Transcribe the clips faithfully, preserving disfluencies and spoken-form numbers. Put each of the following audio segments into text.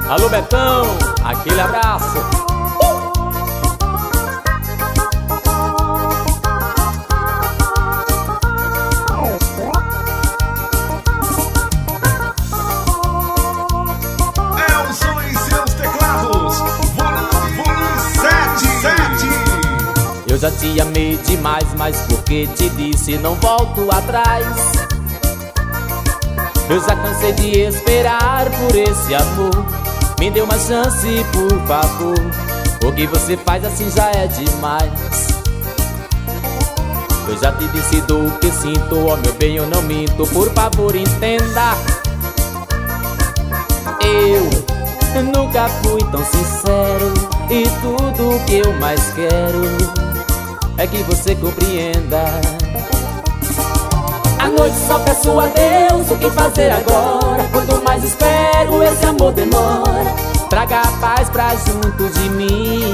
Alô Betão, aquele abraço. Elson e seus teclados, volume, volume sete, sete. Eu já te amei demais, mas porque te disse não volto atrás. Eu já cansei de esperar por esse amor. Me dê uma chance, por favor. O que você faz assim já é demais. Eu já te disse do que sinto, ó meu bem, eu não minto. Por favor, entenda. Eu nunca fui tão sincero, e tudo que eu mais quero é que você compreenda. À noite só peço a Deus o que fazer agora. Quanto mais espero, esse amor demora. Traga a paz pra junto de mim.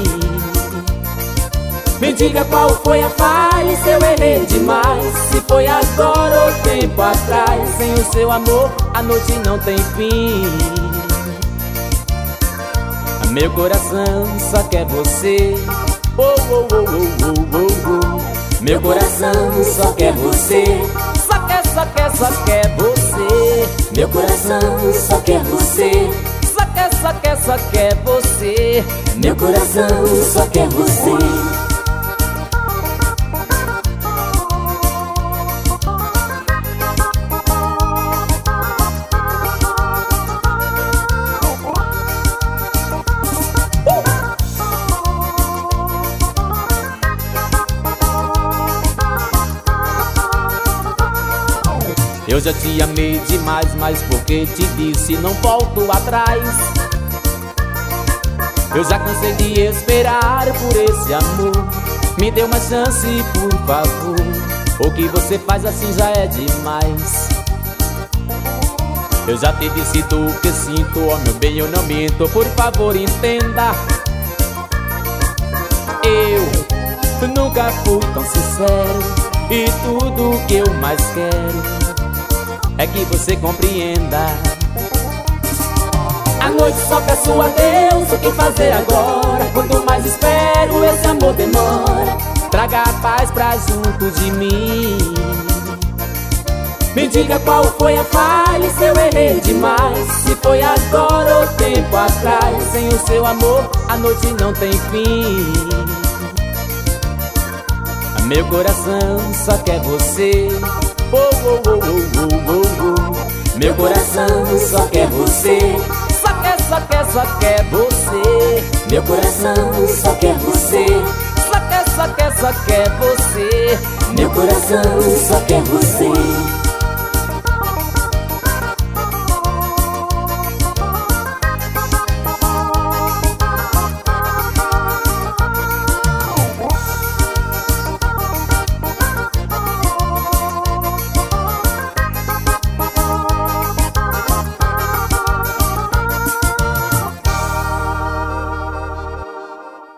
Me diga qual foi a falha, se eu errei demais. Se foi agora ou tempo atrás. Sem o seu amor, a noite não tem fim. Meu coração só quer você. Oh, oh, oh, oh, oh, oh, oh. Meu coração só quer você. Só quer, só quer, só quer você. Meu coração só quer você. Só quer, só quer, só quer você. Meu coração só quer você. Eu já te amei demais, mas porque te disse não volto atrás. Eu já cansei de esperar por esse amor. Me dê uma chance, por favor. O que você faz assim já é demais. Eu já te disse do que sinto, ó meu bem, eu não minto. Por favor, entenda. Eu nunca fui tão sincero, e tudo que eu mais quero é que você compreenda. À noite só peço a Deus o que fazer agora. Quanto mais espero, esse amor demora. Traga a paz pra junto de mim. Me diga qual foi a falha, se eu errei demais. Se foi agora ou tempo atrás. Sem o seu amor, a noite não tem fim. Meu coração só quer você. Oh, oh, oh, oh, oh, oh, oh. Meu coração só quer você. Só quer, só quer, só quer você. Meu coração só quer você. Só quer, só quer, só quer você. Meu coração só quer você.